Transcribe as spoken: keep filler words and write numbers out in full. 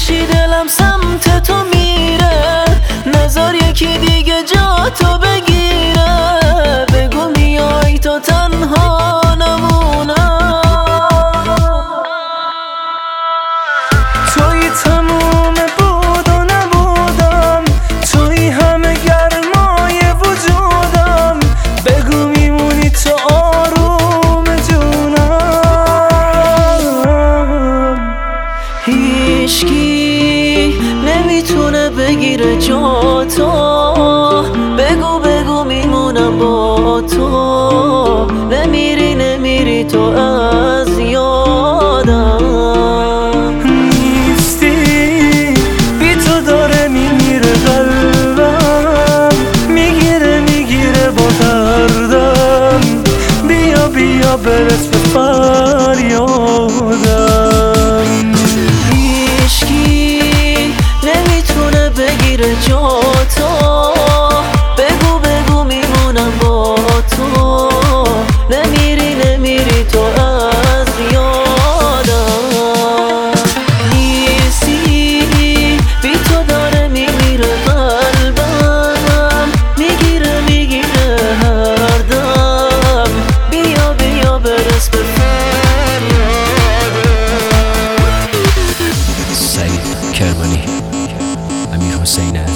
میکشی دلم سمت تو میره، نذار یکی دیگه جا تو بگیره. بگو میای تو تنها نمونم، توی تموم بود و نبودم، توی همه گرمای وجودم. بگو میمونی تو آروم جونم. هیچکی نمیتونه بگیره جا تو، بگو بگو میمونم با تو. نمیری نمیری تو از یادم، نیستی بی تو داره میمیره قلبم، میگیره میگیره با دردم. بیا بیا برس به فریادم. هیچکی نمیتونه بگیره جا تو، بگو بگو میمونم با تو. نمیری نمیری تو از یادم، نیستی بی تو داره میمیره قلبم، میگیره میگیره هر دم. بیا بیا برس به سعید کرمانی، امیر حسین